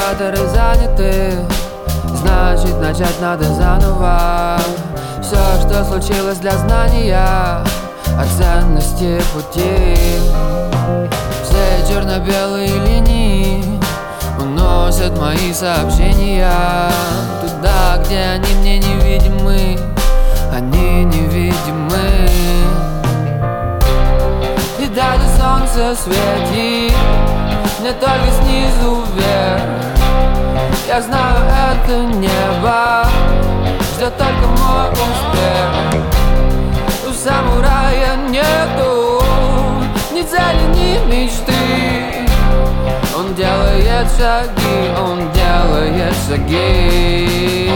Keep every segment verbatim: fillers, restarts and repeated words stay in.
операторы заняты, значит начать надо заново. Все, что случилось для знания о ценности пути. Все черно-белые линии уносят мои сообщения туда, где они мне невидимы. Они невидимы. И даже солнце светит не только снизу вверх. Я знаю, это небо ждет только мой успех. У самурая нету ни цели, ни мечты. Он делает шаги, он делает шаги.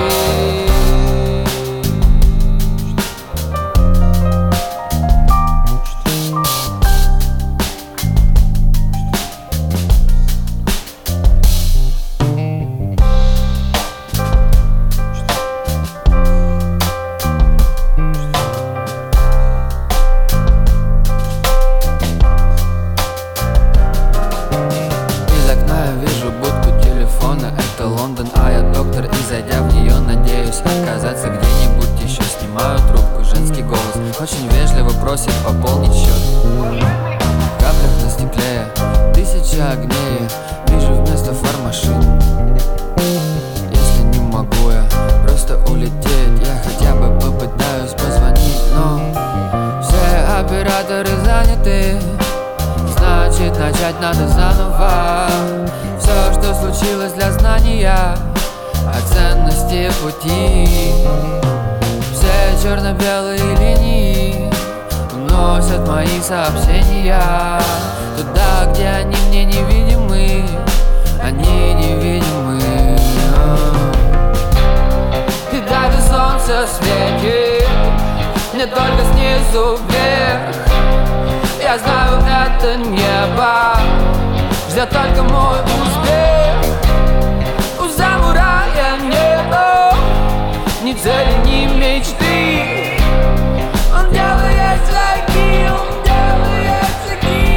Это Лондон, а я доктор, и зайдя в нее, надеюсь оказаться где-нибудь еще. Снимаю трубку, женский голос очень вежливо просит пополнить счет. В каплях на стекле тысяча огней, вижу вместо фар машин. Если не могу я просто улететь, я хотя бы попытаюсь позвонить. Но все операторы заняты, значит начать надо заново. Все, что случилось для знания о ценности пути. Все черно-белые линии уносят мои сообщения туда, где они мне невидимы. Они невидимы. И даже солнце светит не только снизу вверх. Я знаю, это небо ждет только мой успех. У самурая нету ни цели, ни мечты. Он делает шаги, он делает шаги.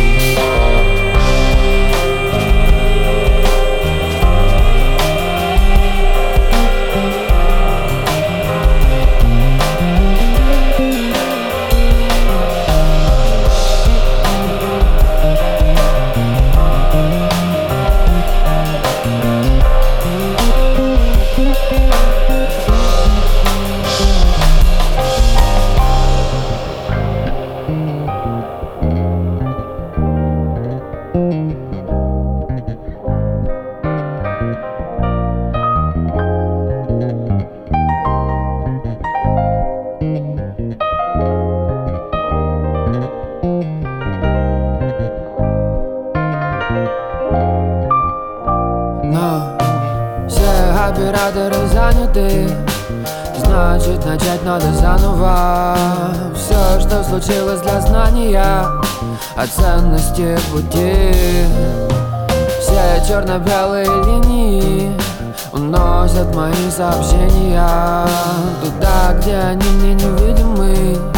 Но все операторы заняты, значит начать надо заново. Все, что случилось для знания о ценности пути. Все черно-белые линии уносят мои сообщения туда, где они мне невидимы.